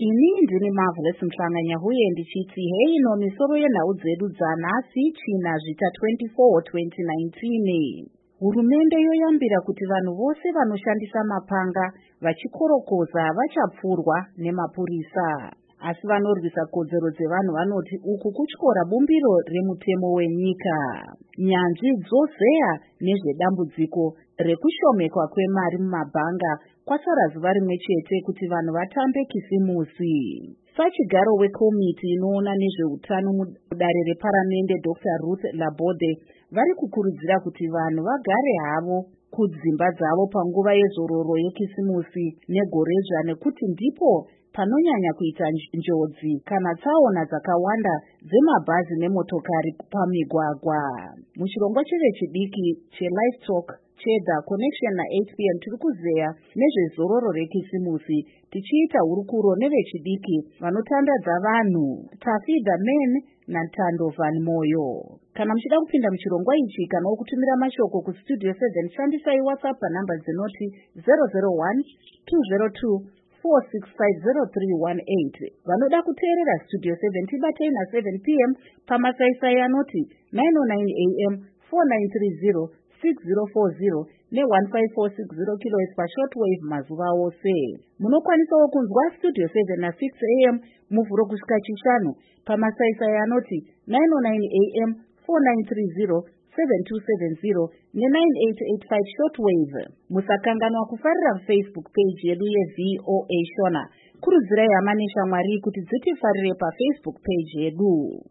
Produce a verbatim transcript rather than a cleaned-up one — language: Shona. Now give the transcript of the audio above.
Ini ndini Marvelous Mhlanganya huye ndichiti hei no misoro yenhau dzedu dzanhasi China zvita twenty-four twenty nineteen. Hurumende yoyambira kuti vanhu vose vanoshandisa mapanga vachikorokoza vachapfurwa nemapurisa. Asi vanorwisa kodzero dzevanhu vanoti uku kutyora bumbiro remutemo wenyika. Nyanzvi dzozeya nezvedambudziko rekushomekwa kwemari mumabhanga kwasara zuva rimwe chete kuti vanhu vatambe kisimusi. Sachigaro wekomiti inoona nezveutano mudare reparamende Doctor Ruth Labode vari kukurudzira kuti vanhu vagare havo kudzimba dzavo panguva yezororo yekisimusi negoredzva nekuti ndipo panonyanya kuita njodzi kana tsaona dzakawanda dzemabhazi nemotokari pamigwagwa. Muchirongwa chevechidiki cheLivetalk cheThe Connection na-eight p m tiri kuzeya nezvezororo rekisimusi tichiita hurukuro nevechidiki vanotandadza vanhu Tafida Men naTando Van Moyo. Kana muchida kupinda muchirongwa ichi kana okutumira mashoko kustudio seven shandisai WhatsApp panhamba dzinoti zero zero one two zero two four six five zero three one eight. Vanoda kuteerera Studio seven tibatei na seven p m pamasaisai anoti nine oh nine a m four nine three zero six zero four zero ne one five four six zero kilohertz pashortwave mazuva ose. Munokwanisawo kunzwa Studio seven na six a m muvhuro kusvika chishanu pamasaisai anoti nine oh nine a m four nine three zero seven two seven zero ne nine eight eight five shortwave. Musakanganwa kufarira Facebook page yedu yeV O A Shona. Kurudzirai hama neshamwari kuti dzitifarire paFacebook page yedu.